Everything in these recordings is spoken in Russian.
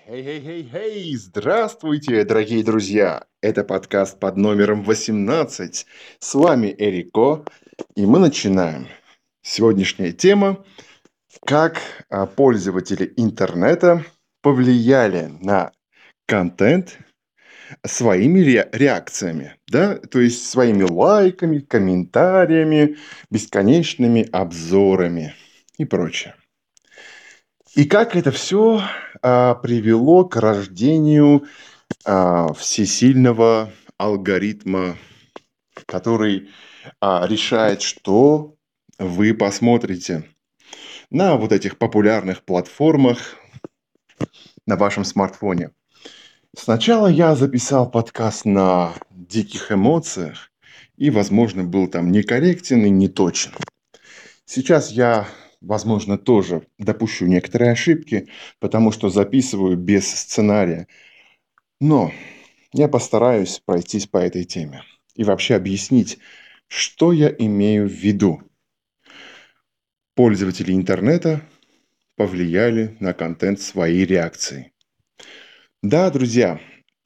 Хей! Здравствуйте, дорогие друзья! Это подкаст под номером 18. С вами Эрико, и мы начинаем. Сегодняшняя тема – как пользователи интернета повлияли на контент своими реакциями, да, то есть своими лайками, комментариями, бесконечными обзорами и прочее. И как это все привело к рождению всесильного алгоритма, который решает, что вы посмотрите на вот этих популярных платформах на вашем смартфоне. Сначала я записал подкаст на диких эмоциях и, возможно, был там некорректен и неточен. Сейчас я, возможно, тоже допущу некоторые ошибки, потому что записываю без сценария. Но я постараюсь пройтись по этой теме и вообще объяснить, что я имею в виду. Пользователи интернета повлияли на контент своей реакцией. Да, друзья,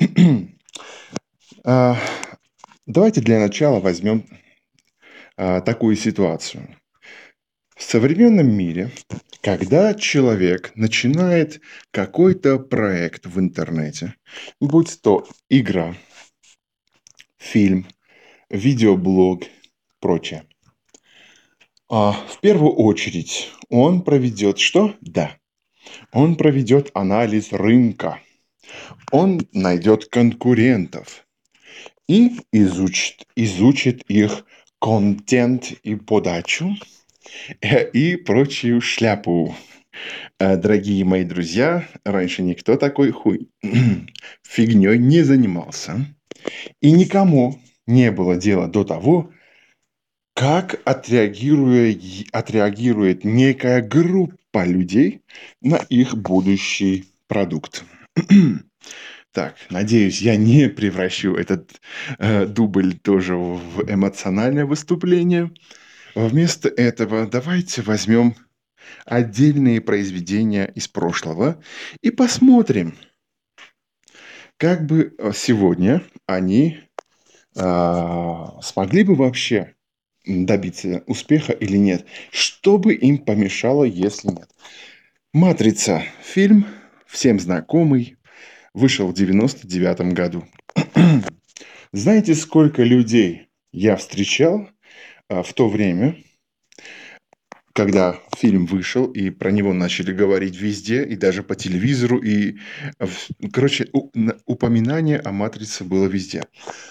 давайте для начала возьмем такую ситуацию. В современном мире, когда человек начинает какой-то проект в интернете, будь то игра, фильм, видеоблог, прочее, в первую очередь он проведет что? Да, он проведет анализ рынка, он найдет конкурентов и изучит их контент и подачу и прочую шляпу. Дорогие мои друзья, раньше никто такой фигней не занимался. И никому не было дела до того, как отреагирует некая группа людей на их будущий продукт. Так, надеюсь, я не превращу этот дубль тоже в эмоциональное выступление. Вместо этого давайте возьмем отдельные произведения из прошлого и посмотрим, как бы сегодня они смогли бы вообще добиться успеха или нет. Что бы им помешало, если нет? «Матрица» – фильм, всем знакомый, вышел в 99 году. Знаете, сколько людей я встречал в то время, когда фильм вышел, и про него начали говорить везде, и даже по телевизору, и, короче, упоминание о «Матрице» было везде.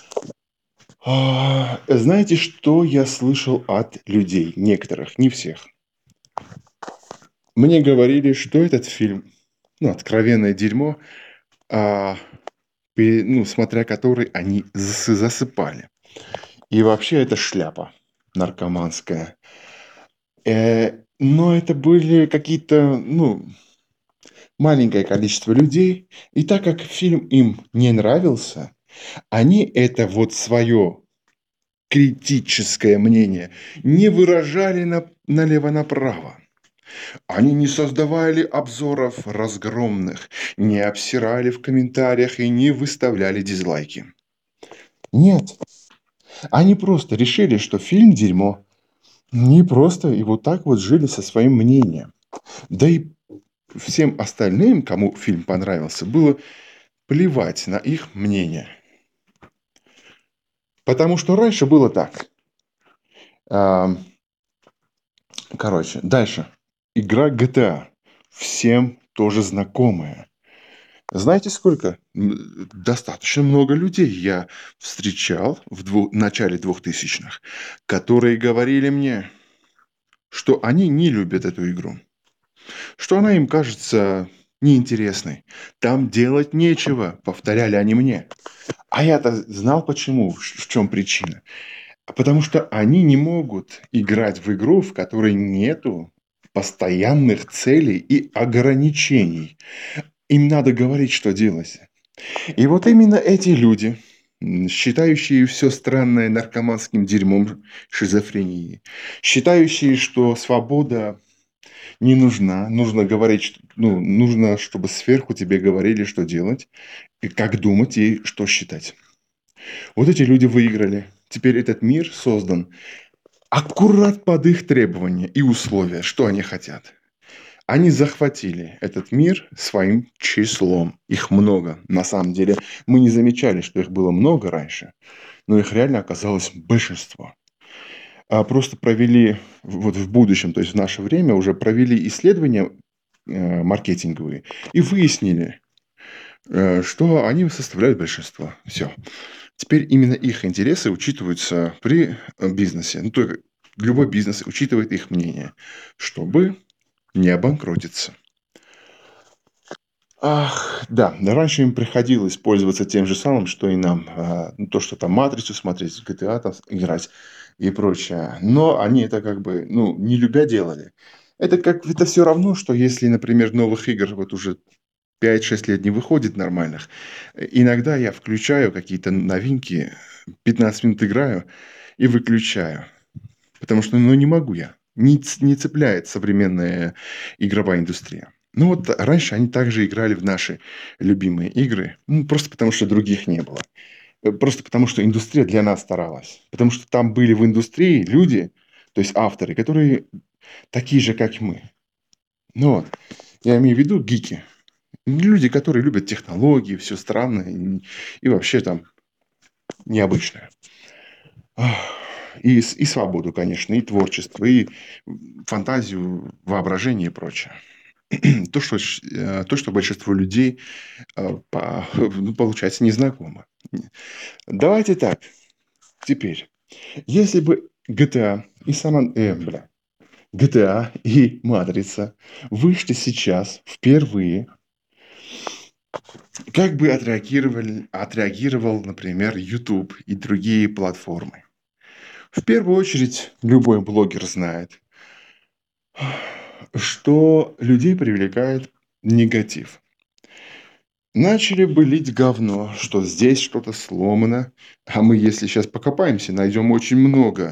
Знаете, что я слышал от людей, некоторых, не всех? Мне говорили, что этот фильм, откровенное дерьмо, смотря который они засыпали. И вообще это шляпа наркоманская. Но это были какие-то, маленькое количество людей. И так как фильм им не нравился, они это вот свое критическое мнение не выражали налево-направо. Они не создавали обзоров разгромных, не обсирали в комментариях и не выставляли дизлайки. Нет. Они просто решили, что фильм дерьмо. Не просто и вот так вот жили со своим мнением. Да и всем остальным, кому фильм понравился, было плевать на их мнение. Потому что раньше было так. Дальше. Игра GTA. Всем тоже знакомая. Знаете, сколько? Достаточно много людей я встречал в начале 2000-х, которые говорили мне, что они не любят эту игру, что она им кажется неинтересной. Там делать нечего, повторяли они мне. А я-то знал почему, в чем причина. Потому что они не могут играть в игру, в которой нету постоянных целей и ограничений. Им надо говорить, что делать. И вот именно эти люди, считающие все странное наркоманским дерьмом шизофрении, считающие, что свобода Не нужна. Нужно говорить, ну, нужно, чтобы сверху тебе говорили, что делать, и как думать, и что считать. Вот эти люди выиграли. Теперь этот мир создан аккурат под их требования и условия, что они хотят. Они захватили этот мир своим числом. Их много. На самом деле мы не замечали, что их было много раньше, но их реально оказалось большинство. А просто провели вот в будущем, то есть в наше время, уже провели исследования маркетинговые и выяснили, что они составляют большинство. Все. Теперь именно их интересы учитываются при бизнесе. Ну, то есть любой бизнес учитывает их мнение, чтобы не обанкротиться. Ах, да, раньше им приходилось пользоваться тем же самым, что и нам. Ну, то, что там «Матрицу» смотреть, в GTA там играть и прочее. Но они это как бы, ну, не любя делали. Это все равно, что если, например, новых игр вот уже 5-6 лет не выходит нормальных, иногда я включаю какие-то новинки, 15 минут играю и выключаю. Потому что, ну, не могу я. Не цепляет современная игровая индустрия. Ну, вот раньше они также играли в наши любимые игры, ну, просто потому что других не было. Просто потому что индустрия для нас старалась. Потому что там были в индустрии люди, то есть авторы, которые такие же, как мы. Ну, вот, я имею в виду гики. Люди, которые любят технологии, все странное и вообще там необычное. И свободу, конечно, и творчество, и фантазию, воображение и прочее. То, что большинство людей, ну, получается, незнакомо. Давайте так. Теперь, если бы GTA и Матрица вышли сейчас впервые, как бы отреагировал, например, YouTube и другие платформы? В первую очередь, любой блогер знает, что людей привлекает негатив. Начали бы лить говно, что здесь что-то сломано, а мы, если сейчас покопаемся, найдем очень много,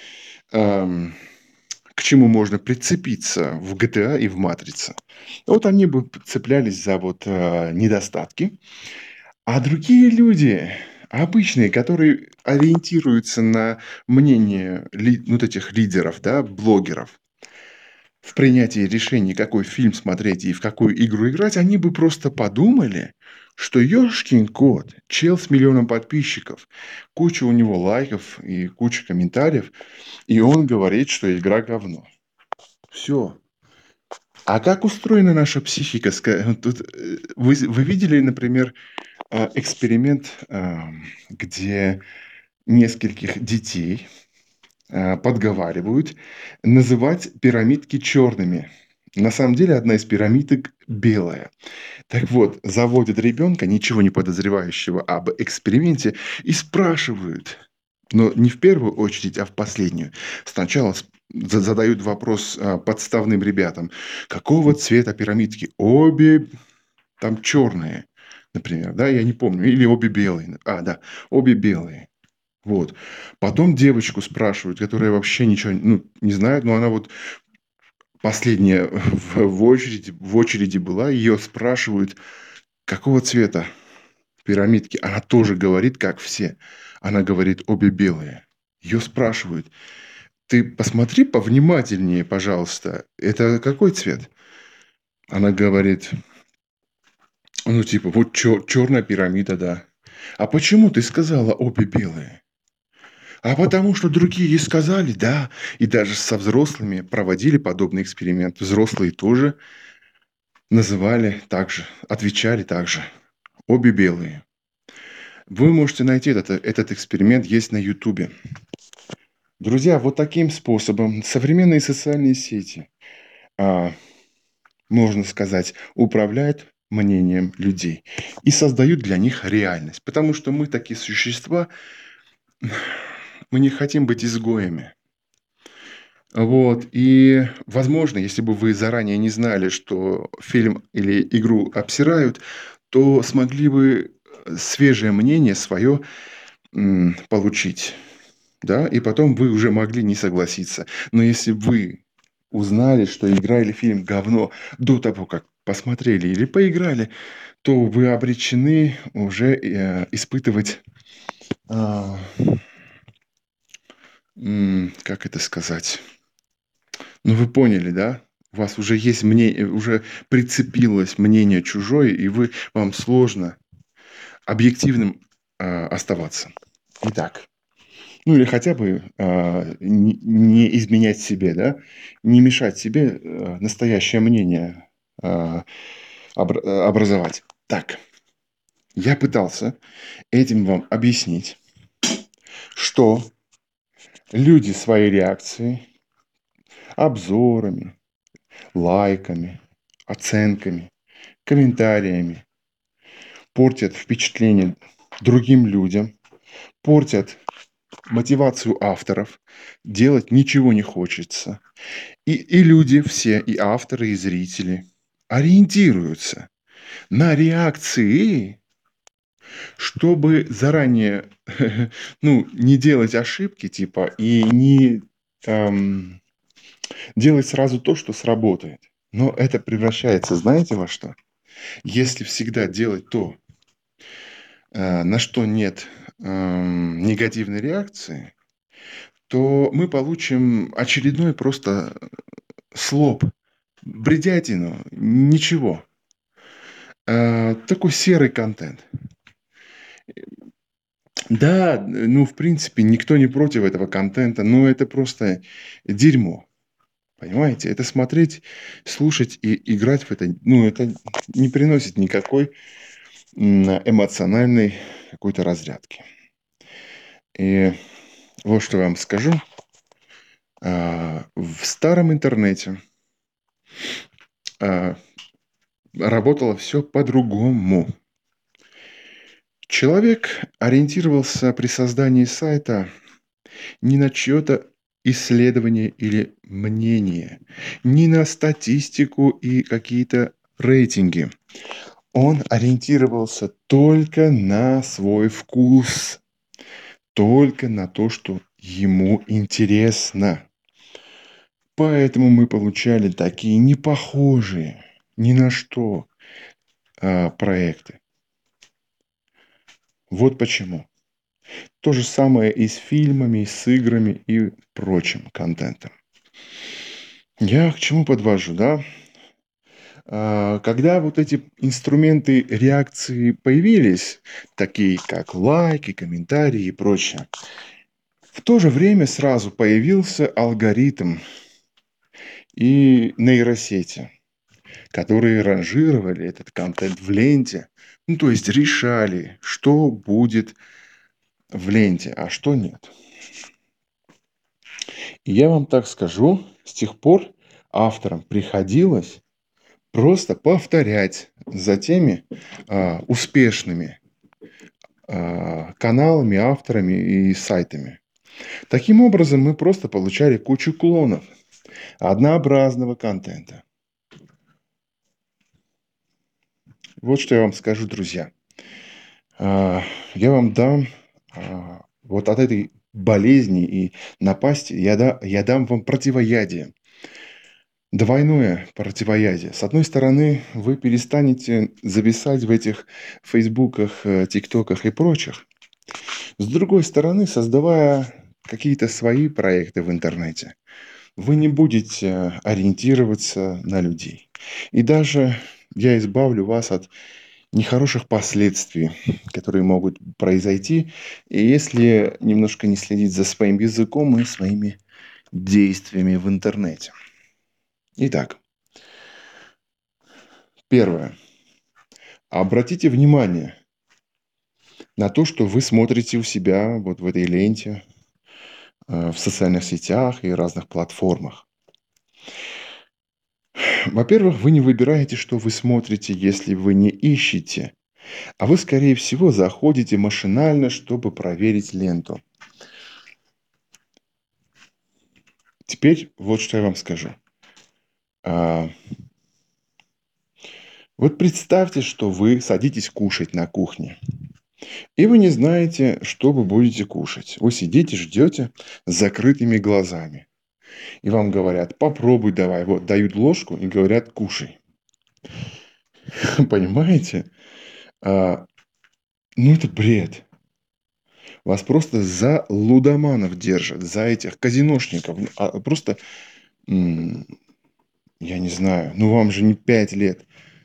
эм, к чему можно прицепиться в GTA и в Матрице. Вот они бы цеплялись за вот недостатки, а другие люди, обычные, которые ориентируются на мнение вот этих лидеров, да, блогеров, в принятии решений, какой фильм смотреть и в какую игру играть, они бы просто подумали, что ёшкин кот, чел с миллионом подписчиков, куча у него лайков и куча комментариев, и он говорит, что игра говно. Все. А как устроена наша психика? Тут, вы видели, например, эксперимент, где нескольких детей подговаривают называть пирамидки черными. На самом деле одна из пирамидок белая. Так вот, заводят ребенка, ничего не подозревающего об эксперименте, и спрашивают, но не в первую очередь, а в последнюю. Сначала задают вопрос подставным ребятам, какого цвета пирамидки? Обе там черные, например, да, я не помню, или обе белые. Да, обе белые. Вот. Потом девочку спрашивают, которая вообще ничего, ну, не знает, но она вот последняя в очереди была, ее спрашивают, какого цвета пирамидки. Она тоже говорит, как все. Она говорит, обе белые. Ее спрашивают, ты посмотри повнимательнее, пожалуйста, это какой цвет? Она говорит, ну, типа, вот черная пирамида, да. А почему ты сказала обе белые? А потому что другие сказали, да, и даже со взрослыми проводили подобный эксперимент. Взрослые тоже называли так же, отвечали так же. Обе белые. Вы можете найти этот эксперимент, есть на Ютубе. Друзья, вот таким способом современные социальные сети, а, можно сказать, управляют мнением людей и создают для них реальность. Потому что мы такие существа, мы не хотим быть изгоями. Вот, и, возможно, если бы вы заранее не знали, что фильм или игру обсирают, то смогли бы свежее мнение свое получить, да, и потом вы уже могли не согласиться. Но если вы узнали, что игра или фильм говно до того, как посмотрели или поиграли, то вы обречены уже испытывать, а, как это сказать? Ну, вы поняли, да? У вас уже есть мнение, уже прицепилось мнение чужое, и вам сложно объективным оставаться. Итак, ну или хотя бы не изменять себе, да, не мешать себе настоящее мнение а, образовать. Так, я пытался этим вам объяснить, что люди своей реакцией, обзорами, лайками, оценками, комментариями портят впечатление другим людям, портят мотивацию авторов, делать ничего не хочется. И люди все, и авторы, и зрители ориентируются на реакции, чтобы заранее ну, не делать ошибки, типа, и не делать сразу то, что сработает. Но это превращается, знаете, во что? Если всегда делать то, на что нет негативной реакции, то мы получим очередной просто слоп, бредятину, ничего. Такой серый контент. Да, ну, в принципе, никто не против этого контента, но это просто дерьмо. Понимаете? Это смотреть, слушать и играть в это, ну, это не приносит никакой эмоциональной какой-то разрядки. И вот что я вам скажу. В старом интернете работало все по-другому. Человек ориентировался при создании сайта не на чье-то исследование или мнение, не на статистику и какие-то рейтинги. Он ориентировался только на свой вкус, только на то, что ему интересно. Поэтому мы получали такие непохожие ни на что проекты. Вот почему. То же самое и с фильмами, и с играми, и прочим контентом. Я к чему подвожу, да? Когда вот эти инструменты реакции появились, такие как лайки, комментарии и прочее, в то же время сразу появился алгоритм и нейросети, которые ранжировали этот контент в ленте, ну, то есть решали, что будет в ленте, а что нет. И я вам так скажу, с тех пор авторам приходилось просто повторять за теми успешными каналами, авторами и сайтами. Таким образом, мы просто получали кучу клонов однообразного контента. Вот что я вам скажу, друзья. Я вам дам вот от этой болезни и напасти, я дам вам противоядие. Двойное противоядие. С одной стороны, вы перестанете зависать в этих фейсбуках, тиктоках и прочих. С другой стороны, создавая какие-то свои проекты в интернете, вы не будете ориентироваться на людей. И даже я избавлю вас от нехороших последствий, которые могут произойти, и если немножко не следить за своим языком и своими действиями в интернете. Итак, первое. Обратите внимание на то, что вы смотрите у себя вот в этой ленте, в социальных сетях и разных платформах. Во-первых, вы не выбираете, что вы смотрите, если вы не ищете, а вы, скорее всего, заходите машинально, чтобы проверить ленту. Теперь вот что я вам скажу. Вот представьте, что вы садитесь кушать на кухне, и вы не знаете, что вы будете кушать. Вы сидите, ждете с закрытыми глазами. И вам говорят, попробуй давай. Вот, дают ложку и говорят, кушай. Понимаете? А, ну, это бред. Вас просто за лудоманов держат, за этих казиношников. Просто, я не знаю, ну вам же не 5 лет.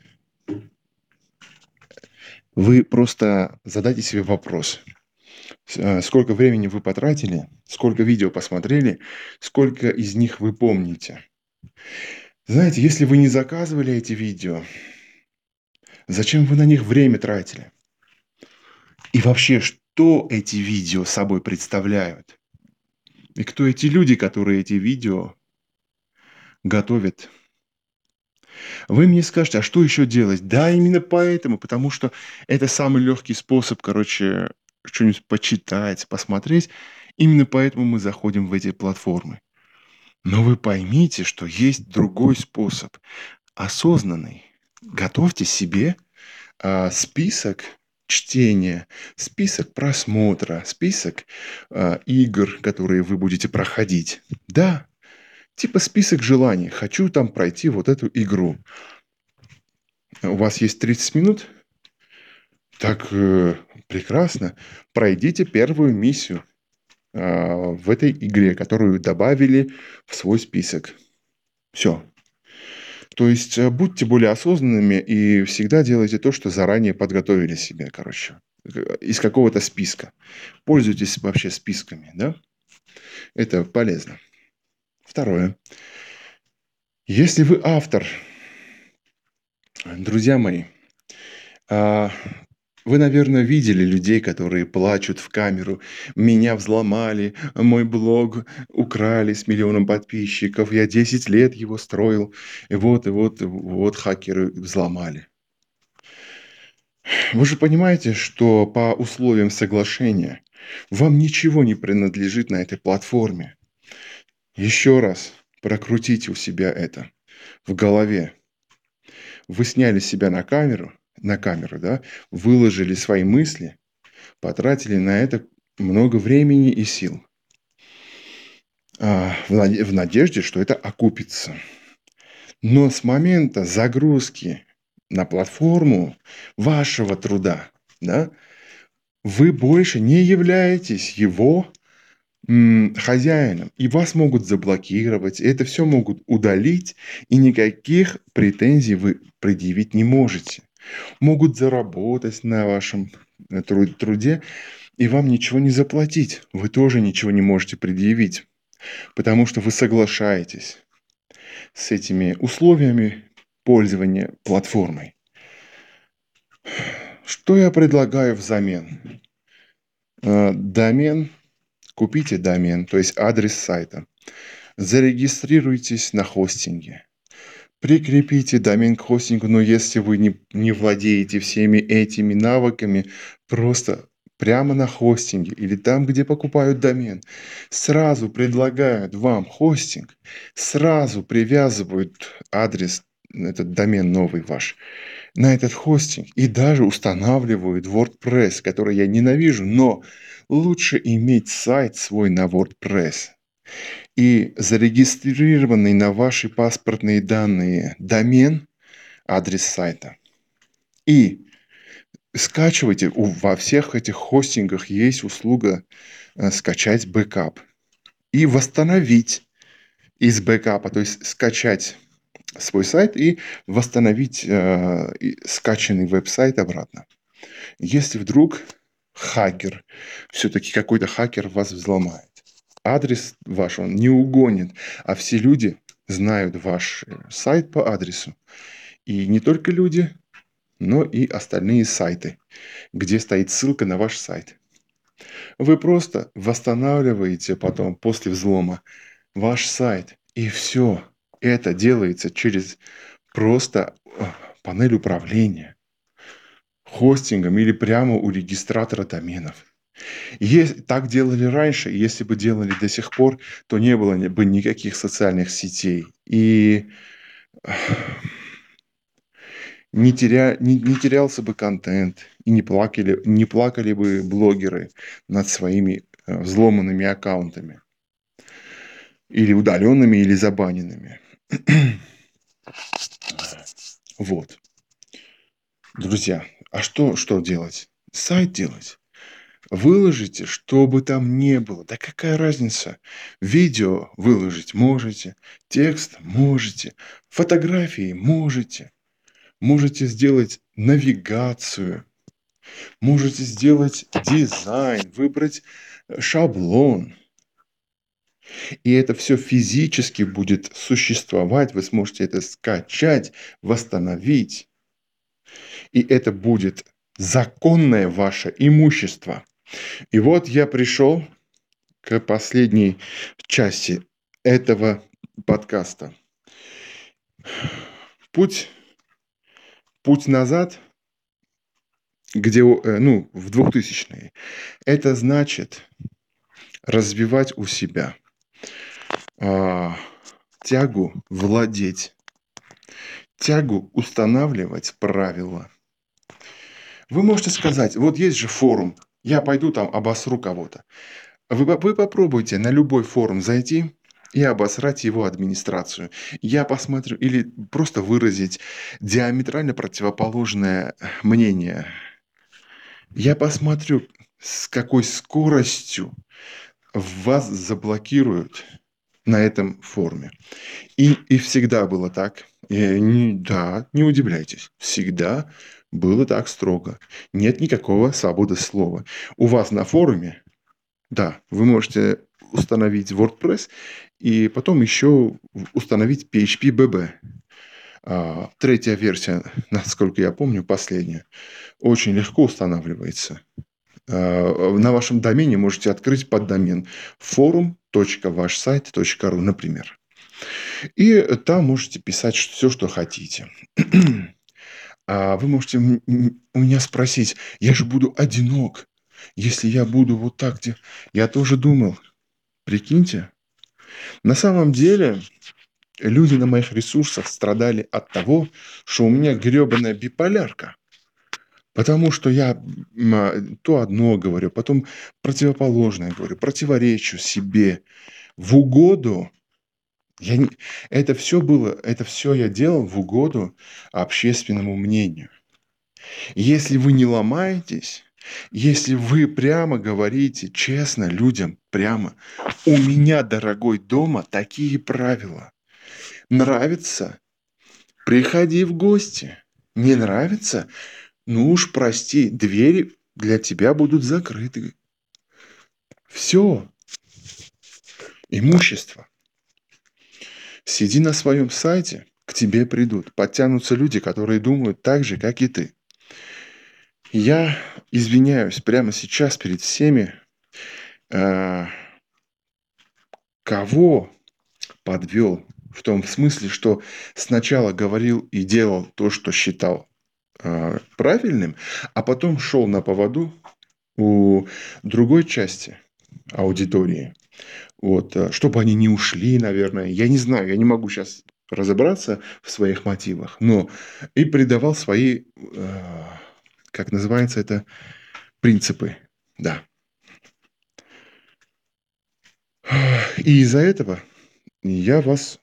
Вы просто задайте себе вопрос. Сколько времени вы потратили, сколько видео посмотрели, сколько из них вы помните. Знаете, если вы не заказывали эти видео, зачем вы на них время тратили? И вообще, что эти видео собой представляют? И кто эти люди, которые эти видео готовят? Вы мне скажете, а что еще делать? Да, именно поэтому, потому что это самый легкий способ, короче, что-нибудь почитать, посмотреть. Именно поэтому мы заходим в эти платформы. Но вы поймите, что есть другой способ, осознанный. Готовьте себе список чтения, список просмотра, список игр, которые вы будете проходить. Да, типа список желаний. Хочу там пройти вот эту игру. У вас есть 30 минут? Так прекрасно. Пройдите первую миссию в этой игре, которую добавили в свой список. Все. То есть будьте более осознанными и всегда делайте то, что заранее подготовили себе, короче, из какого-то списка. Пользуйтесь вообще списками, да? Это полезно. Второе. Если вы автор, друзья мои, а, вы, наверное, видели людей, которые плачут в камеру. Меня взломали, мой блог украли с 1 000 000 подписчиков. Я 10 лет его строил. И вот хакеры взломали. Вы же понимаете, что по условиям соглашения вам ничего не принадлежит на этой платформе. Еще раз прокрутите у себя это в голове. Вы сняли себя на камеру, да, выложили свои мысли, потратили на это много времени и сил, в надежде, что это окупится. Но с момента загрузки на платформу вашего труда, да, вы больше не являетесь его хозяином, и вас могут заблокировать, это все могут удалить, и никаких претензий вы предъявить не можете. Могут заработать на вашем труде, и вам ничего не заплатить. Вы тоже ничего не можете предъявить, потому что вы соглашаетесь с этими условиями пользования платформой. Что я предлагаю взамен? Домен. Купите домен, то есть адрес сайта. Зарегистрируйтесь на хостинге. Прикрепите домен к хостингу, но если вы не владеете всеми этими навыками, просто прямо на хостинге или там, где покупают домен, сразу предлагают вам хостинг, сразу привязывают адрес, этот домен новый ваш, на этот хостинг и даже устанавливают WordPress, который я ненавижу, но лучше иметь сайт свой на WordPress и зарегистрированный на ваши паспортные данные домен, адрес сайта. И скачивайте, во всех этих хостингах есть услуга скачать бэкап и восстановить из бэкапа, то есть скачать свой сайт и восстановить скачанный веб-сайт обратно. Если вдруг хакер, все-таки какой-то хакер вас взломает, адрес ваш он не угонит, а все люди знают ваш сайт по адресу. И не только люди, но и остальные сайты, где стоит ссылка на ваш сайт. Вы просто восстанавливаете потом, после взлома, ваш сайт. И все. Это делается через просто панель управления хостингом или прямо у регистратора доменов. Так делали раньше, и если бы делали до сих пор, то не было бы никаких социальных сетей. И не терялся бы контент, и не плакали бы блогеры над своими взломанными аккаунтами. или удаленными, или забаненными. Вот. Друзья, а что делать? Сайт делать. Выложите, что бы там ни было. Да какая разница? Видео выложить можете, текст можете, фотографии можете. Можете сделать навигацию, можете сделать дизайн, выбрать шаблон. И это все физически будет существовать. Вы сможете это скачать, восстановить. И это будет законное ваше имущество. И вот я пришел к последней части этого подкаста. Путь назад, где, в 2000-е, это значит развивать у себя тягу владеть, тягу устанавливать правила. Вы можете сказать, вот есть же форум, я пойду там обосру кого-то. Вы попробуйте на любой форум зайти и обосрать его администрацию. Я посмотрю, или просто выразить диаметрально противоположное мнение. Я посмотрю, с какой скоростью вас заблокируют на этом форуме. И всегда было так. Да, не удивляйтесь. Всегда было так строго. Нет никакого свободы слова. У вас на форуме, да, вы можете установить WordPress и потом еще установить PHP-BB. Третья версия, насколько я помню, последняя, очень легко устанавливается. На вашем домене можете открыть поддомен forum.вашсайт.ру, например. И там можете писать все, что хотите. А вы можете у меня спросить, я же буду одинок, если я буду вот так. Я тоже думал, прикиньте, на самом деле люди на моих ресурсах страдали от того, что у меня гребаная биполярка. Потому что я то одно говорю, потом противоположное говорю, противоречу себе в угоду. Это все я делал в угоду общественному мнению. Если вы не ломаетесь, если вы прямо говорите честно людям, прямо, у меня, дорогой, дома такие правила. Нравится? Приходи в гости. Не нравится? Ну уж прости, двери для тебя будут закрыты. Все. Имущество. Сиди на своем сайте, к тебе придут. Подтянутся люди, которые думают так же, как и ты. Я извиняюсь прямо сейчас перед всеми, кого подвел. В том смысле, что сначала говорил и делал то, что считал правильным, а потом шел на поводу у другой части аудитории. Вот, чтобы они не ушли, наверное. Я не знаю, я не могу сейчас разобраться в своих мотивах, но и придавал свои, как называется это, принципы. Да. И из-за этого я вас,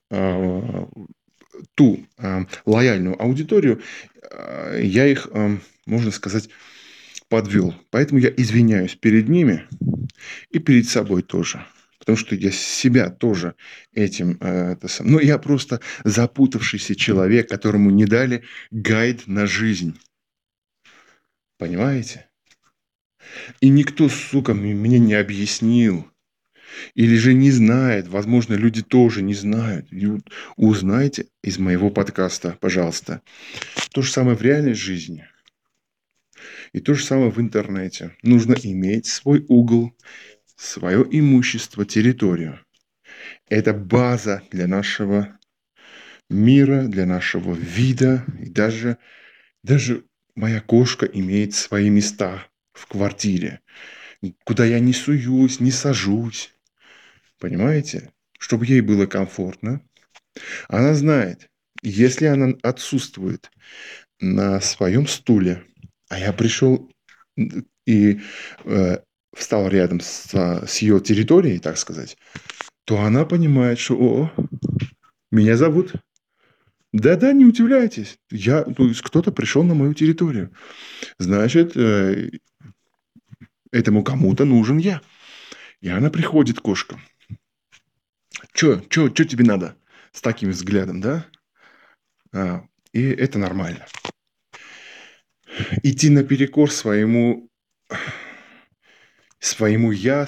ту лояльную аудиторию, я их, можно сказать, подвел. Поэтому я извиняюсь перед ними и перед собой тоже. Потому что я себя тоже этим... Но я просто запутавшийся человек, которому не дали гайд на жизнь. Понимаете? И никто, сука, мне не объяснил. Или же не знает. Возможно, люди тоже не знают. И узнайте из моего подкаста, пожалуйста. То же самое в реальной жизни. И то же самое в интернете. Нужно иметь свой угол, свое имущество, территорию. Это база для нашего мира, для нашего вида. И даже моя кошка имеет свои места в квартире, куда я не суюсь, не сажусь. Понимаете? Чтобы ей было комфортно. Она знает, если она отсутствует на своем стуле, а я пришел и встал рядом с ее территорией, так сказать, то она понимает, что меня зовут. Да-да, не удивляйтесь. То есть кто-то пришел на мою территорию. Значит, этому кому-то нужен я. И она приходит, кошка. Чё тебе надо? С таким взглядом, да? И это нормально. Идти наперекор своему я,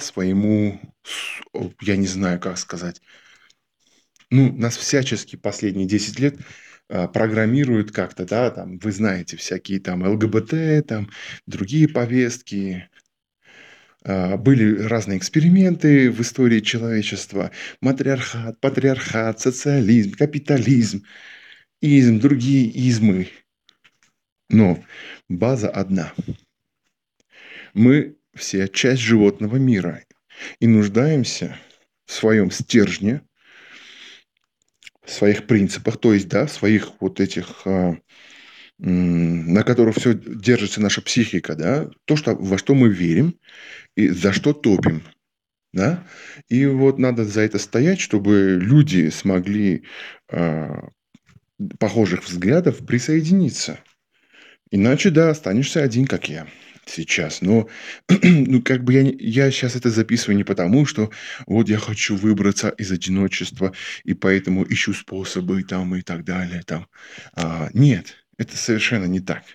я не знаю, как сказать. Нас всячески последние 10 лет программируют как-то, да, там, вы знаете, всякие там ЛГБТ, там, другие повестки. Были разные эксперименты в истории человечества. Матриархат, патриархат, социализм, капитализм, изм, другие измы. Но база одна. Мы все часть животного мира и нуждаемся в своем стержне, в своих принципах, то есть, да, в своих вот этих, на которых все держится наша психика, да, во что мы верим и за что топим, да. И вот надо за это стоять, чтобы люди смогли похожих взглядов присоединиться. Иначе, да, останешься один, как я сейчас. Но, как бы я сейчас это записываю не потому, что вот я хочу выбраться из одиночества, и поэтому ищу способы там и так далее. Там. Нет, это совершенно не так.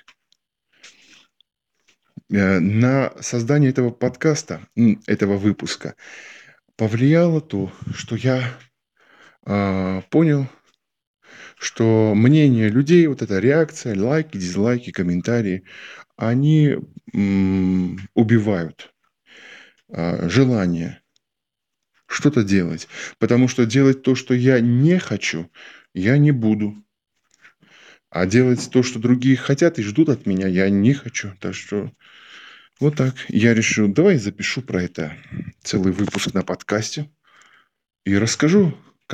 На создание этого подкаста, этого выпуска, повлияло то, что я понял, что мнение людей, вот эта реакция, лайки, дизлайки, комментарии, они убивают желание что-то делать. Потому что делать то, что я не хочу, я не буду. А делать то, что другие хотят и ждут от меня, я не хочу. Так что вот так. Я решил, давай запишу про это целый выпуск на подкасте и расскажу,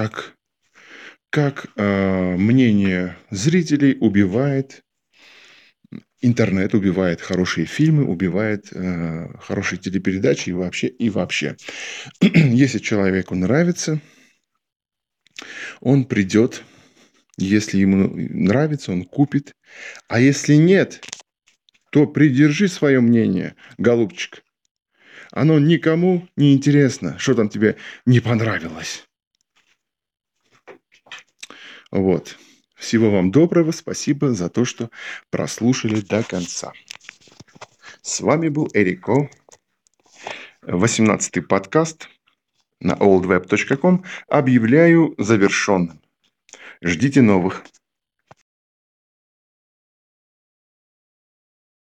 как мнение зрителей убивает интернет, убивает хорошие фильмы, убивает хорошие телепередачи и вообще. Если человеку нравится, он придет. Если ему нравится, он купит. А если нет, то придержи свое мнение, голубчик. Оно никому не интересно, что там тебе не понравилось. Вот. Всего вам доброго. Спасибо за то, что прослушали до конца. С вами был Эрико. 18-й подкаст на oldweb.com объявляю завершенным. Ждите новых.